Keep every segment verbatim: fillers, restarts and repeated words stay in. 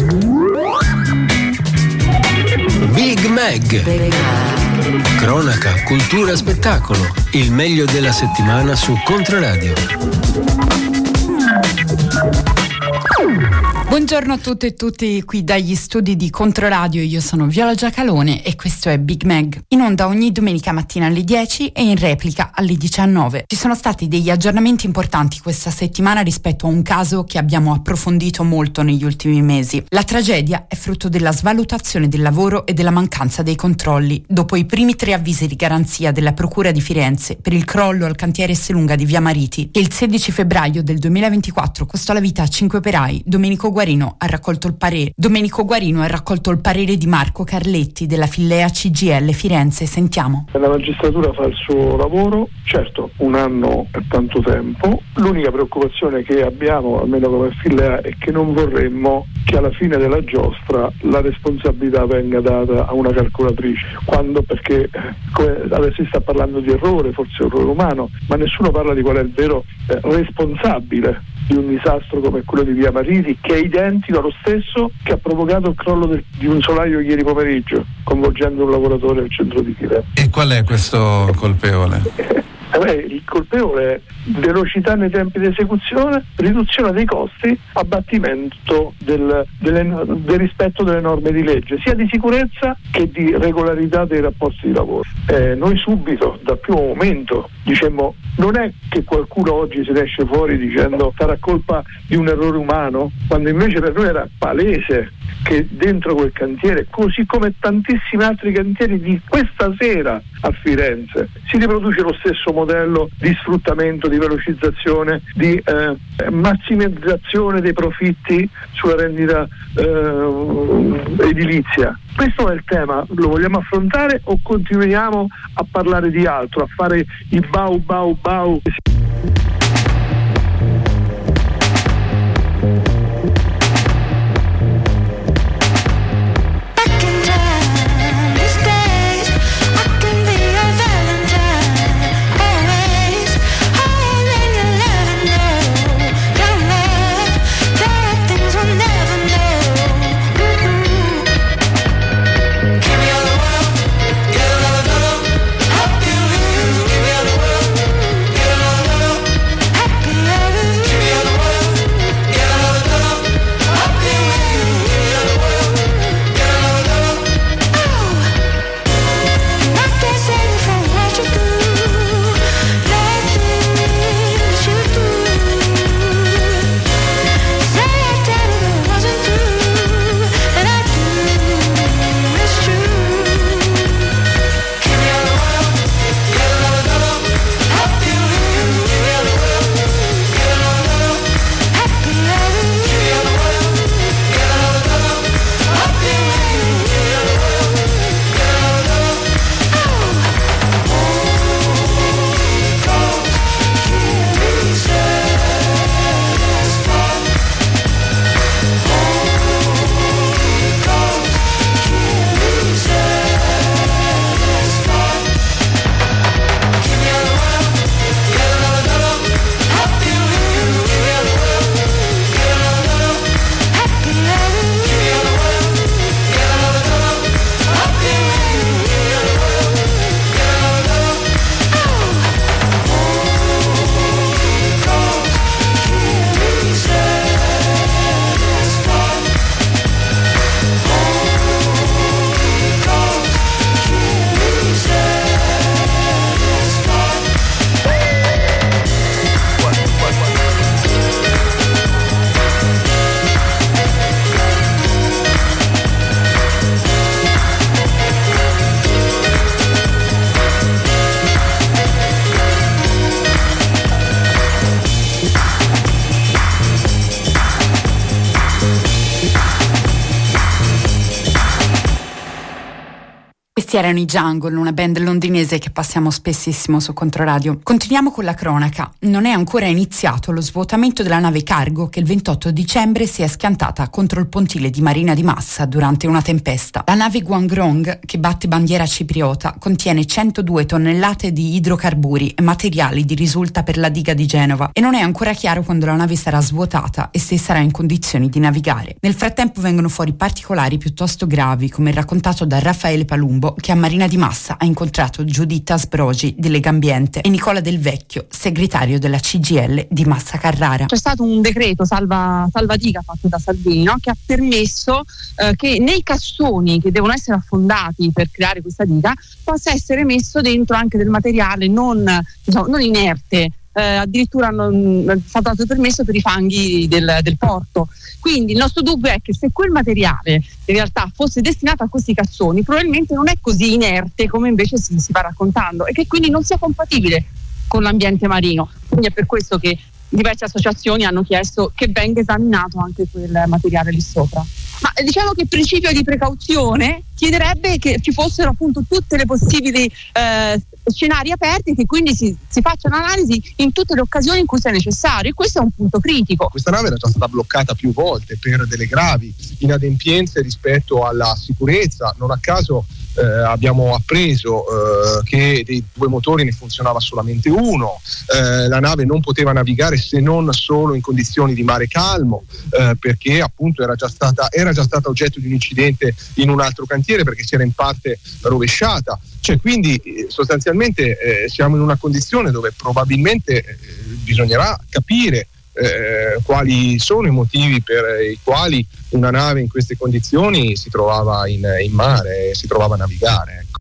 Big Mag. Cronaca, cultura, spettacolo. Il meglio della settimana su Controradio. Buongiorno a tutte e tutti qui dagli studi di Controradio, io sono Viola Giacalone e questo è Big Mag, in onda ogni domenica mattina alle dieci e in replica alle diciannove. Ci sono stati degli aggiornamenti importanti questa settimana rispetto a un caso che abbiamo approfondito molto negli ultimi mesi. La tragedia è frutto della svalutazione del lavoro e della mancanza dei controlli, dopo i primi tre avvisi di garanzia della Procura di Firenze per il crollo al cantiere Esselunga di Via Mariti, che il sedici febbraio del duemilaventiquattro costò la vita a cinque operai. Domenico Guarino ha raccolto il parere. Domenico Guarino ha raccolto il parere di Marco Carletti della Fillea C G I L Firenze. Sentiamo. La magistratura fa il suo lavoro, certo un anno è tanto tempo. L'unica preoccupazione che abbiamo, almeno come Fillea, è che non vorremmo che alla fine della giostra la responsabilità venga data a una calcolatrice, quando perché come adesso si sta parlando di errore, forse errore umano, ma nessuno parla di qual è il vero eh, responsabile di un disastro come quello di Via Mariti, che è identico allo stesso che ha provocato il crollo del, di un solaio ieri pomeriggio, coinvolgendo un lavoratore al centro di Firenze. E qual è questo colpevole? Eh, il colpevole è velocità nei tempi di esecuzione, riduzione dei costi, abbattimento del, delle, del rispetto delle norme di legge, sia di sicurezza che di regolarità dei rapporti di lavoro. Eh, noi subito, dal primo momento, dicemmo, non è che qualcuno oggi se ne esce fuori dicendo sarà colpa di un errore umano, quando invece per noi era palese che dentro quel cantiere, così come tantissimi altri cantieri di questa sera a Firenze, si riproduce lo stesso modello di sfruttamento, di velocizzazione, di eh, massimizzazione dei profitti sulla rendita eh, edilizia. Questo è il tema, lo vogliamo affrontare o continuiamo a parlare di altro, a fare i bau bau bau? Questi erano i Jungle, una band londinese che passiamo spessissimo su Controradio. Continuiamo con la cronaca. Non è ancora iniziato lo svuotamento della nave cargo che il ventotto dicembre si è schiantata contro il pontile di Marina di Massa durante una tempesta. La nave Guangrong, che batte bandiera cipriota, contiene centodue tonnellate di idrocarburi e materiali di risulta per la diga di Genova e non è ancora chiaro quando la nave sarà svuotata e se sarà in condizioni di navigare. Nel frattempo vengono fuori particolari piuttosto gravi, come raccontato da Raffaele Palumbo, che a Marina di Massa ha incontrato Giuditta Sbrogi di Legambiente e Nicola Del Vecchio, segretario della C G I L di Massa Carrara. C'è stato un decreto salva, salva diga fatto da Salvini, no? Che ha permesso eh, che nei cassoni che devono essere affondati per creare questa diga possa essere messo dentro anche del materiale non, diciamo, non inerte. Eh, addirittura non è stato dato permesso per i fanghi del, del porto. Quindi il nostro dubbio è che se quel materiale in realtà fosse destinato a questi cassoni, probabilmente non è così inerte come invece si, si va raccontando, e che quindi non sia compatibile con l'ambiente marino. Quindi è per questo che diverse associazioni hanno chiesto che venga esaminato anche quel materiale lì sopra. Ma diciamo che il principio di precauzione chiederebbe che ci fossero appunto tutte le possibili eh, scenari aperti e che quindi si, si faccia un'analisi in tutte le occasioni in cui sia necessario, e questo è un punto critico. Questa nave era già stata bloccata più volte per delle gravi inadempienze rispetto alla sicurezza. Non a caso eh, abbiamo appreso eh, che dei due motori ne funzionava solamente uno, eh, la nave non poteva navigare se non solo in condizioni di mare calmo, eh, perché appunto era già stata era già stata oggetto di un incidente in un altro cantiere, perché si era in parte rovesciata. Cioè, quindi sostanzialmente eh, siamo in una condizione dove probabilmente eh, bisognerà capire eh, quali sono i motivi per i quali una nave in queste condizioni si trovava in, in mare, si trovava a navigare. Ecco.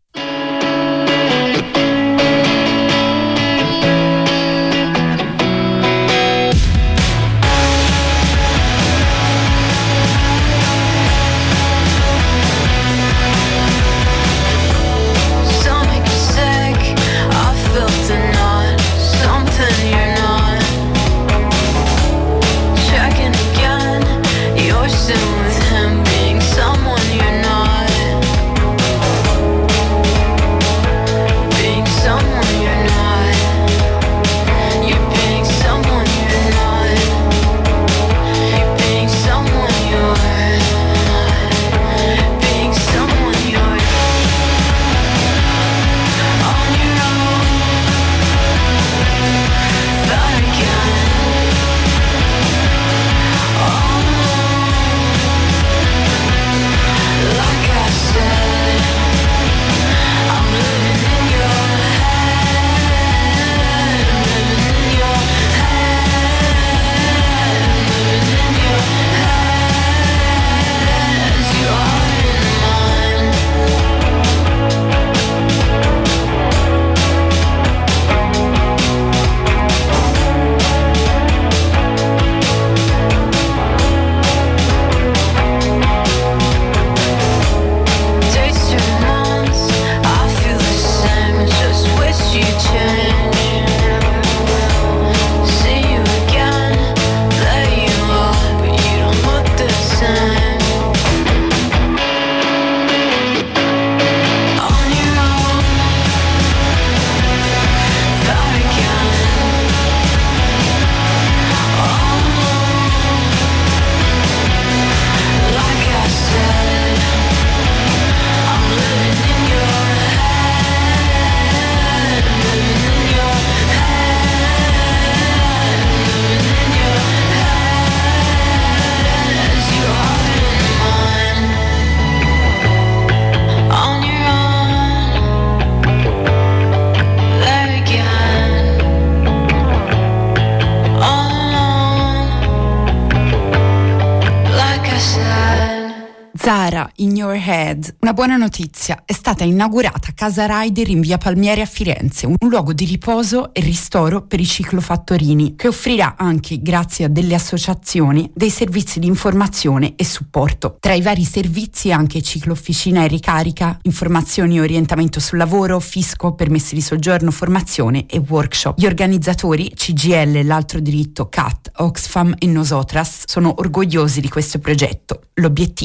Zara, In Your Head. Una buona notizia: è stata inaugurata Casa Rider in via Palmieri a Firenze, un luogo di riposo e ristoro per i ciclofattorini, che offrirà anche, grazie a delle associazioni, dei servizi di informazione e supporto. Tra i vari servizi anche ciclofficina e ricarica, informazioni e orientamento sul lavoro, fisco, permessi di soggiorno, formazione e workshop. Gli organizzatori, C G I L, L'Altro Diritto, C A T, Oxfam e Nosotras, sono orgogliosi di questo progetto. L'obiettivo è che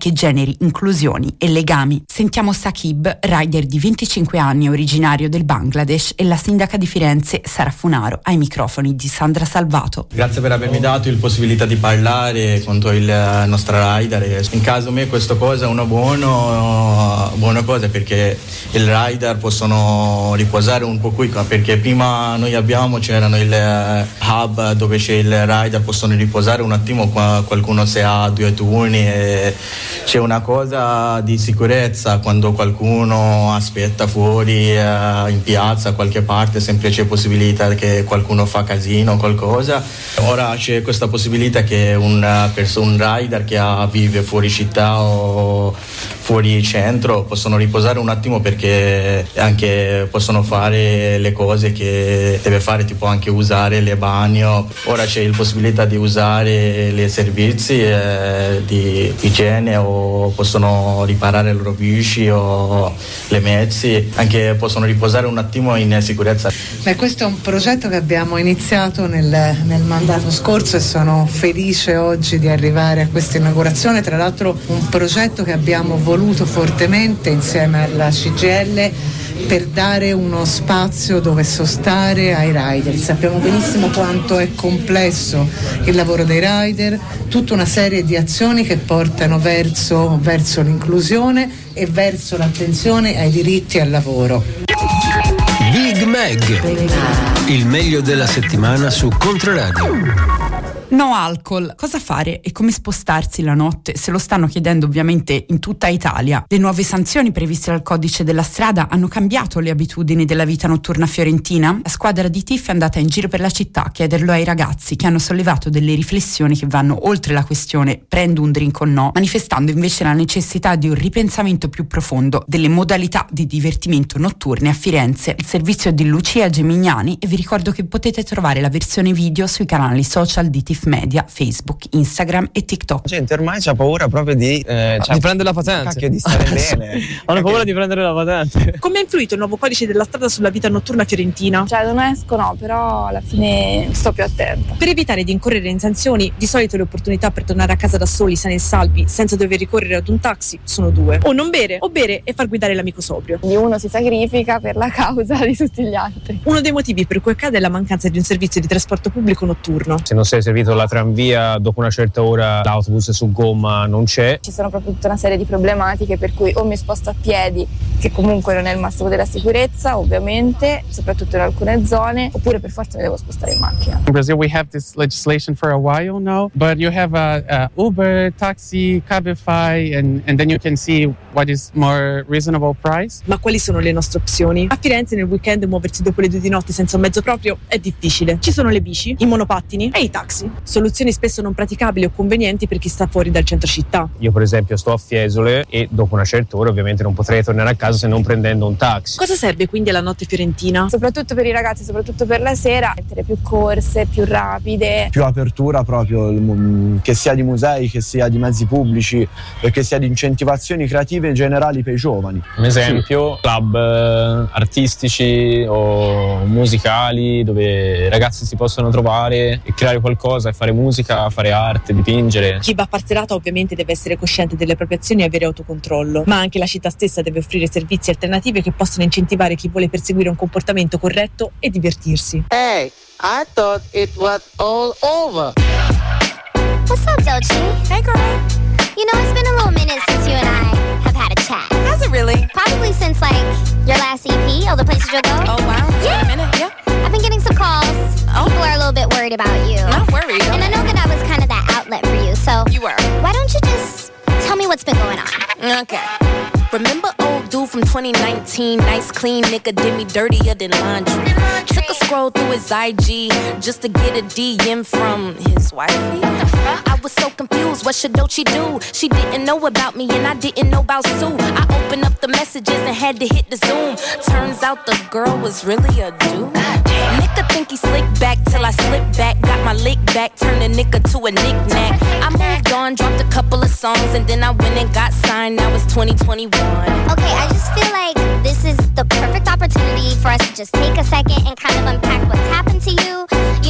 diritti, generi, inclusioni e legami. Sentiamo Saqib, rider di venticinque anni, originario del Bangladesh, e la sindaca di Firenze Sara Funaro ai microfoni di Sandra Salvato. Grazie per avermi dato la possibilità di parlare contro il nostro rider. In caso me questa cosa è una buona, buona cosa, perché il rider possono riposare un po' qui, perché prima noi abbiamo c'erano il hub dove c'è il rider, possono riposare un attimo qua, qualcuno se ha due turni, e c'è una cosa di sicurezza quando qualcuno aspetta fuori eh, in piazza qualche parte, sempre c'è possibilità che qualcuno fa casino o qualcosa. Ora c'è questa possibilità che un, un rider che ha, vive fuori città o fuori centro possono riposare un attimo, perché anche possono fare le cose che deve fare, tipo anche usare le bagno. Ora c'è la possibilità di usare i servizi eh, di igiene, o possono riparare le loro bici o le mezzi, anche possono riposare un attimo in sicurezza. Beh, questo è un progetto che abbiamo iniziato nel, nel mandato scorso e sono felice oggi di arrivare a questa inaugurazione. Tra l'altro un progetto che abbiamo voluto fortemente insieme alla C G I L per dare uno spazio dove sostare ai rider. Sappiamo benissimo quanto è complesso il lavoro dei rider, tutta una serie di azioni che portano verso, verso l'inclusione e verso l'attenzione ai diritti al lavoro. Big Mag, il meglio della settimana su Controradio. No alcol, cosa fare e come spostarsi la notte? Se lo stanno chiedendo ovviamente in tutta Italia. Le nuove sanzioni previste dal codice della strada hanno cambiato le abitudini della vita notturna fiorentina? La squadra di T I F è andata in giro per la città a chiederlo ai ragazzi, che hanno sollevato delle riflessioni che vanno oltre la questione prendo un drink o no, manifestando invece la necessità di un ripensamento più profondo delle modalità di divertimento notturne a Firenze. Il servizio di Lucia Gemignani, e vi ricordo che potete trovare la versione video sui canali social di T I F Media, Facebook, Instagram e TikTok. La gente ormai c'ha paura proprio di, eh, cioè, di prendere la patente. Cacchio, di stare bene. Hanno paura di prendere la patente. Come ha influito il nuovo codice della strada sulla vita notturna fiorentina? Cioè non esco no, però alla fine sto più attenta. Per evitare di incorrere in sanzioni, di solito le opportunità per tornare a casa da soli, sani e salvi, senza dover ricorrere ad un taxi, sono due. O non bere, o bere e far guidare l'amico sobrio. Quindi uno si sacrifica per la causa di tutti gli altri. Uno dei motivi per cui accade è la mancanza di un servizio di trasporto pubblico notturno. Se non sei servito la tranvia, dopo una certa ora l'autobus su gomma non c'è. Ci sono proprio tutta una serie di problematiche per cui o mi sposto a piedi, che comunque non è il massimo della sicurezza ovviamente, soprattutto in alcune zone, oppure per forza mi devo spostare in macchina. In Brazil we have this legislation for a while now, but you have a, a Uber, taxi, Cabify and, and then you can see what is more reasonable price. Ma quali sono le nostre opzioni? A Firenze nel weekend muoversi dopo le due di notte senza un mezzo proprio è difficile. Ci sono le bici, i monopattini e i taxi. Soluzioni spesso non praticabili o convenienti per chi sta fuori dal centro città. Io per esempio sto a Fiesole e dopo una certa ora ovviamente non potrei tornare a casa se non prendendo un taxi. Cosa serve quindi alla notte fiorentina? Soprattutto per i ragazzi, soprattutto per la sera, mettere più corse, più rapide. Più apertura proprio, che sia di musei, che sia di mezzi pubblici, e che sia di incentivazioni creative generali per i giovani. Un esempio, sì. Club eh, artistici o musicali dove i ragazzi si possono trovare e creare qualcosa e fare musica, fare arte, dipingere. Chi va a far serata ovviamente deve essere cosciente delle proprie azioni e avere autocontrollo, ma anche la città stessa deve offrire servizi alternativi che possano incentivare chi vuole perseguire un comportamento corretto e divertirsi. Hey, I thought it was all over. What's up, Doechii? Hey, girl. You know, it's been a little minute since you and I have had a chat. Has it really? Probably since, like, your last E P, All the Places You'll Go. Oh, wow. It's yeah. been a minute, yeah. I've been getting some calls. Oh. People are a little bit worried about you. Not worried. And I know that I was kind of that outlet for you, so... You were. Why don't you just tell me what's been going on? Okay. Remember old dude from twenty nineteen? Nice clean nigga did me dirtier than laundry. Took a scroll through his I G just to get a D M from his wifey. I was so confused, what should Doechii do? She didn't know about me and I didn't know about Sue. I opened up the messages and had to hit the zoom. Turns out the girl was really a dude. Nigga think he slick back till I slip back. Got my lick back, turned a nigga to a knick-knack. I moved on, dropped a couple of songs and then I went and got signed. Now it's twenty twenty-one. Okay, I just feel like this is the perfect opportunity for us to just take a second and kind of unpack what's happened to you. You know, this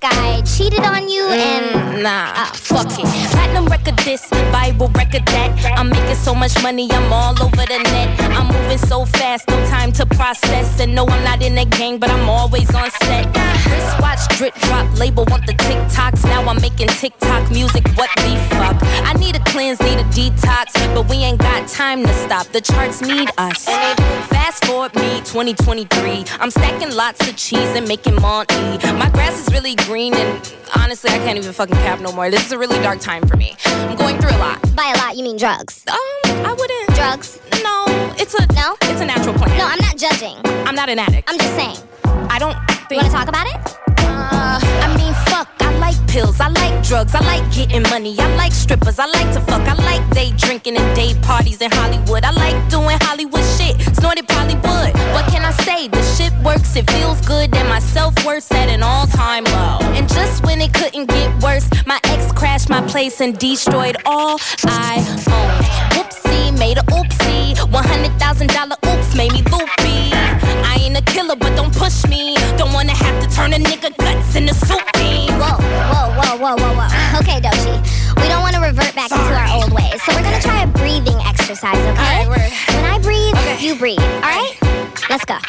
guy cheated on you Mm, and nah, uh, fuck it. Platinum record this, Bible record that. I'm making so much money, I'm all over the net. I'm moving so fast, no time to process. And no, I'm not in a gang, but I'm always on set. Wristwatch, drip drop, label want the TikToks. Now I'm making TikTok music, what the fuck? I need a cleanse, need a detox, but we ain't got time to stop. The charts need us. Fast forward me, twenty twenty-three. I'm stacking lots of cheese and making money. My grass is really green and honestly, I can't even fucking cap no more. This is a really dark time for me. I'm going through a lot. by a lot you mean drugs? Um, I wouldn't. Drugs? No, it's a No? It's a natural plant. No, I'm not judging. I'm not an addict. I'm just saying. I don't You think. wanna talk about it? Uh, I mean, fuck. I like pills. I like drugs. I like getting money. I like strippers. I like to fuck. I like day drinking and day parties in Hollywood. I like doing Hollywood shit. Snorted Bollywood. What can I say? The shit works. It feels good. And my self-worth's at an all-time low. And just when it couldn't get worse, my ex crashed my place and destroyed all I owned. Whoopsie, made a oopsie. one hundred thousand dollars oops made me loopy. I ain't a killer, but don't push me. Don't wanna have to turn a nigga guts into soup bean. Whoa, whoa, whoa, whoa, whoa, whoa. Okay, Dochi. We don't want to revert back into our old ways. So we're gonna try a breathing exercise, okay? All right, we're- When I breathe, Okay. you breathe. All right? Let's go.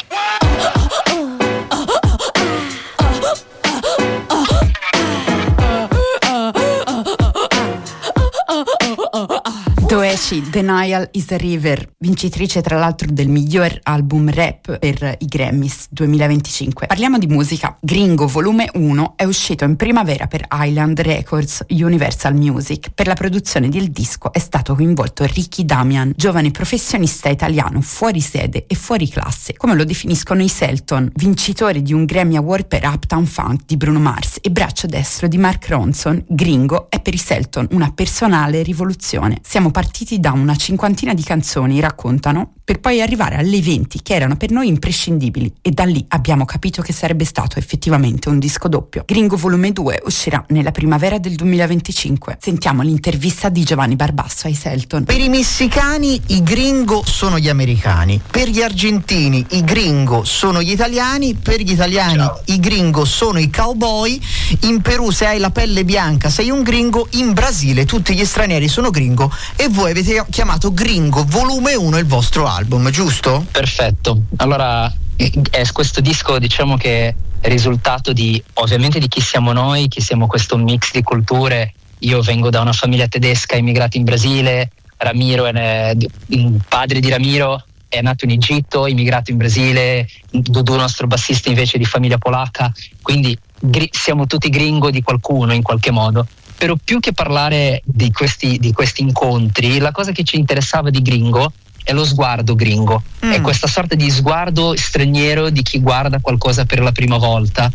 Doechii, Denial is a River, vincitrice tra l'altro del miglior album rap per i Grammys duemilaventicinque. Parliamo di musica. Gringo volume uno è uscito in primavera per Island Records Universal Music. Per la produzione del disco è stato coinvolto Ricky Damian, giovane professionista italiano fuori sede e fuori classe, come lo definiscono i Selton, vincitore di un Grammy Award per Uptown Funk di Bruno Mars e braccio destro di Mark Ronson. Gringo è per i Selton una personale rivoluzione. Siamo partiti da una cinquantina di canzoni, raccontano, per poi arrivare alle venti che erano per noi imprescindibili e da lì abbiamo capito che sarebbe stato effettivamente un disco doppio. Gringo volume due uscirà nella primavera del duemilaventicinque. Sentiamo l'intervista di Giovanni Barbasso ai Selton. Per i messicani i gringo sono gli americani, per gli argentini i gringo sono gli italiani, per gli italiani Ciao. i gringo sono i cowboy, in Perù se hai la pelle bianca sei un gringo, in Brasile tutti gli stranieri sono gringo e voi avete chiamato Gringo volume uno il vostro album, giusto? Perfetto. Allora, è questo disco diciamo che è risultato di ovviamente di chi siamo noi, chi siamo questo mix di culture. Io vengo da una famiglia tedesca immigrata in Brasile, Ramiro è il padre di Ramiro è nato in Egitto, immigrato in Brasile, Dudu nostro bassista invece di famiglia polacca, quindi gri- siamo tutti gringo di qualcuno in qualche modo. Però più che parlare di questi, di questi incontri, la cosa che ci interessava di Gringo è lo sguardo gringo, mm. è questa sorta di sguardo straniero di chi guarda qualcosa per la prima volta,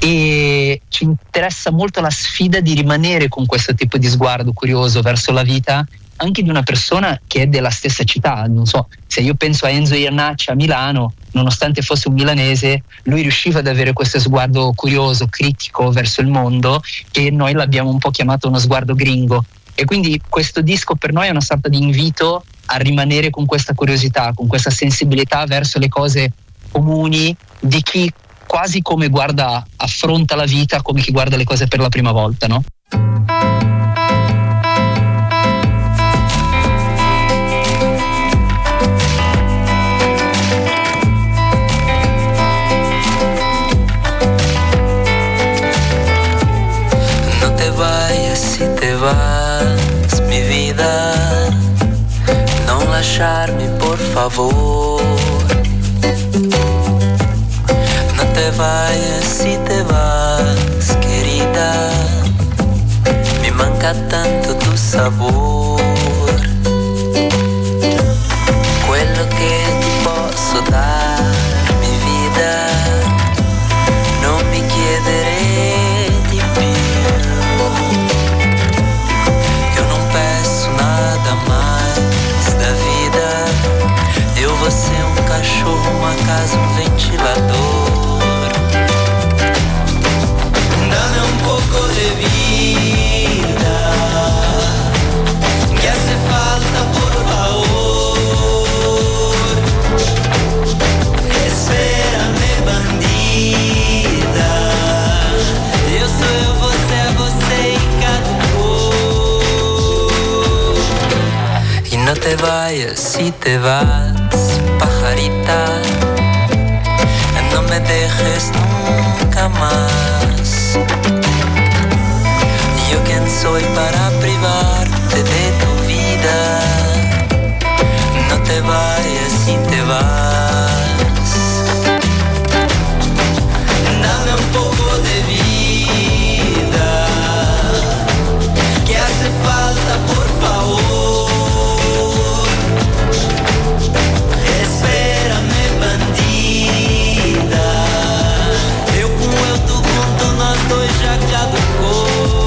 e ci interessa molto la sfida di rimanere con questo tipo di sguardo curioso verso la vita anche di una persona che è della stessa città. Non so, se io penso a Enzo Iannacci a Milano, nonostante fosse un milanese, lui riusciva ad avere questo sguardo curioso, critico verso il mondo, e noi l'abbiamo un po' chiamato uno sguardo gringo. E quindi questo disco per noi è una sorta di invito a rimanere con questa curiosità, con questa sensibilità verso le cose comuni di chi quasi come guarda, affronta la vita come chi guarda le cose per la prima volta, no? No te vayas, si te vas, mi vida, non lasciarmi por favor. No te vayas, si te vas, querida, mi manca tanto tu sabor. Quello che ti posso dar, mi vida, non mi chiedere di più. Eu não peço nada mais da vida. Eu vou ser um cachorro, uma casa, um ventilador. Dame un poco de vida, que no te vayas, si te vas, pajarita, no me dejes nunca más. Yo quién soy para privarte de tu vida. No te vayas, si te vas. Dame un poco de vida, que hace falta, por favor. Espérame, bandida. Eu com eu, tu com tu, nós dois já caducou.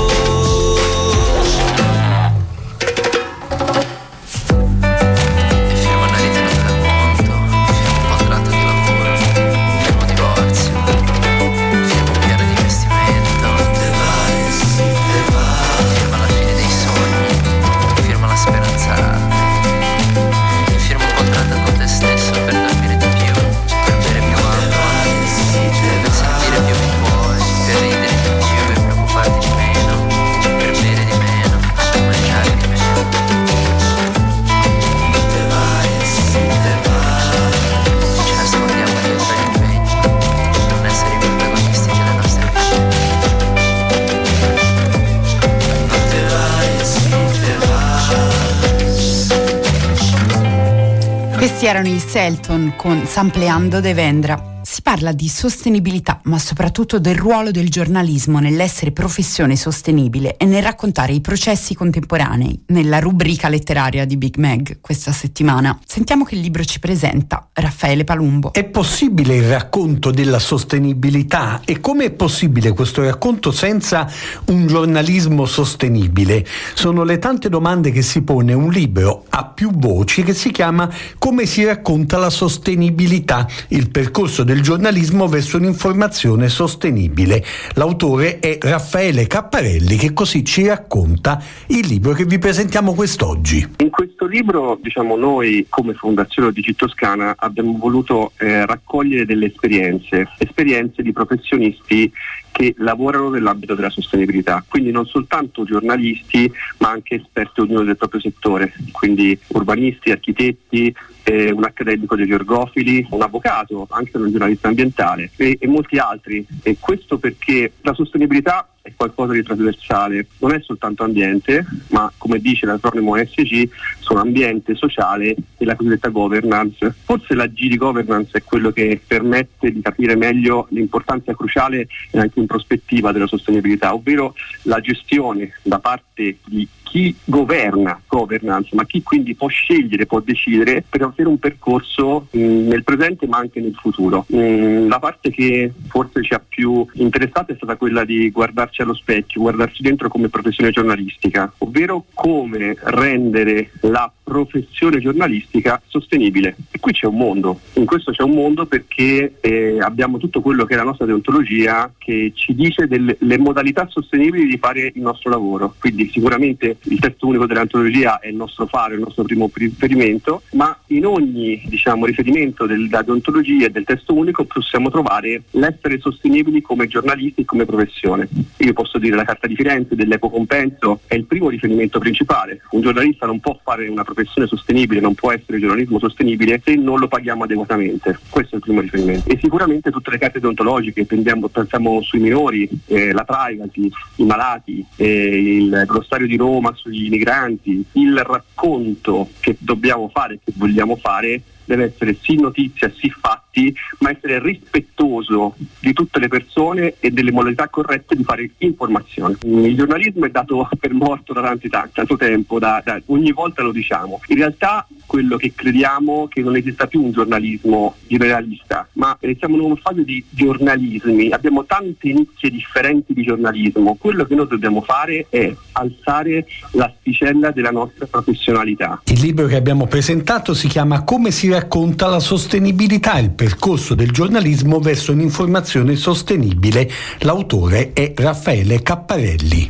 Questi erano i Selton con Sampleando de Vendra. Si parla di sostenibilità, ma soprattutto del ruolo del giornalismo nell'essere professione sostenibile e nel raccontare i processi contemporanei, nella rubrica letteraria di Big Mag questa settimana. Sentiamo che il libro ci presenta Raffaele Palumbo. È possibile il racconto della sostenibilità? E come è possibile questo racconto senza un giornalismo sostenibile? Sono le tante domande che si pone un libro a più voci che si chiama Come si racconta la sostenibilità? Il percorso del giornalismo verso un'informazione sostenibile. L'autore è Raffaele Capparelli, che così ci racconta il libro che vi presentiamo quest'oggi. In questo libro, diciamo, noi come Fondazione Digit Toscana abbiamo voluto eh, raccogliere delle esperienze, esperienze di professionisti che lavorano nell'ambito della sostenibilità, quindi non soltanto giornalisti ma anche esperti ognuno del proprio settore, quindi urbanisti, architetti, eh, un accademico dei georgofili, un avvocato, anche un giornalista ambientale e, e molti altri. E questo perché la sostenibilità è qualcosa di trasversale, non è soltanto ambiente, ma come dice l'acronimo E S G, sono ambiente, sociale e la cosiddetta governance. Forse la G di governance è quello che permette di capire meglio l'importanza cruciale e anche in prospettiva della sostenibilità, ovvero la gestione da parte di chi governa, governance, ma chi quindi può scegliere, può decidere per avere un percorso mh, nel presente ma anche nel futuro. Mh, la parte che forse ci ha più interessato è stata quella di guardarci allo specchio, guardarci dentro come professione giornalistica, ovvero come rendere la professione giornalistica sostenibile. E qui c'è un mondo, in questo c'è un mondo perché eh, abbiamo tutto quello che è la nostra deontologia che ci dice delle le modalità sostenibili di fare il nostro lavoro, quindi sicuramente il testo unico della deontologia è il nostro faro, il nostro primo riferimento, ma in ogni diciamo riferimento della deontologia e del testo unico possiamo trovare l'essere sostenibili come giornalisti e come professione. Io posso dire la Carta di Firenze dell'Equo Compenso è il primo riferimento principale. Un giornalista non può fare una professione sostenibile, non può essere giornalismo sostenibile se non lo paghiamo adeguatamente. Questo è il primo riferimento. E sicuramente tutte le carte deontologiche, pensiamo, pensiamo sui minori, eh, la privacy, i malati, eh, il glossario di Roma sugli migranti, il racconto che dobbiamo fare, che vogliamo fare, deve essere sì notizia, sì fatti, ma essere rispettoso di tutte le persone e delle modalità corrette di fare informazione. Il giornalismo è dato per morto da tanti, tanto tempo, da, da, ogni volta lo diciamo. In realtà quello che crediamo è che non esista più un giornalismo generalista, ma siamo in una fase di giornalismi, abbiamo tante nicchie differenti di giornalismo. Quello che noi dobbiamo fare è alzare l'asticella della nostra professionalità. Il libro che abbiamo presentato si chiama Come si racconta la sostenibilità, il percorso del giornalismo verso un'informazione sostenibile. L'autore è Raffaele Capparelli.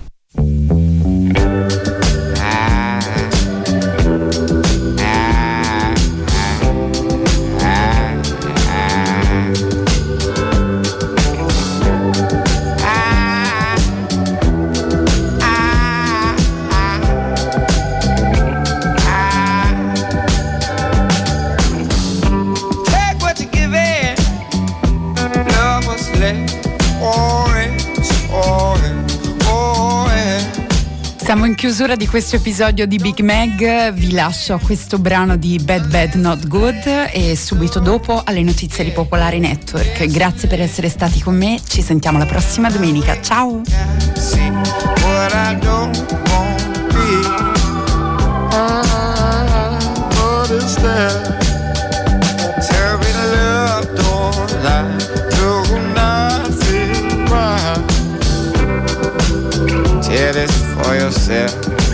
chiusura di questo episodio di Big Mag vi lascio a questo brano di Bad Bad Not Good e subito dopo alle notizie di Popolare Network. Grazie per essere stati con me, ci sentiamo la prossima domenica, ciao! Tell this for yourself.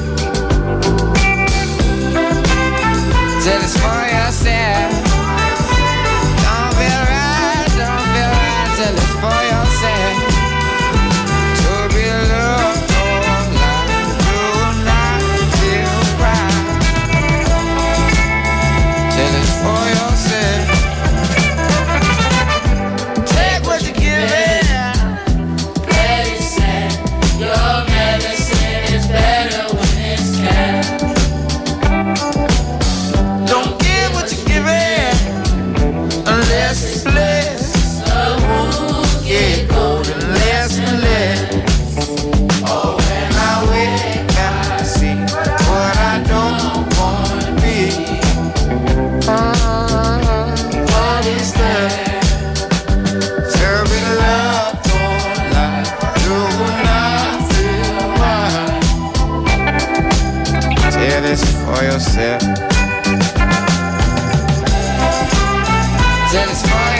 Tell this for yourself. Don't feel right, don't feel right. Tell this for yourself. To be loved all life, do not feel right. Tell this for yourself. Take what you're giving. Your medicine is better when it's cash. Don't give what you're giving unless it's blessed. The wounds get cold and less and less. Oh, when I wake up, I see what I don't want to be. What is that? Serving love for life. Do not tell this for yourself. Tell this for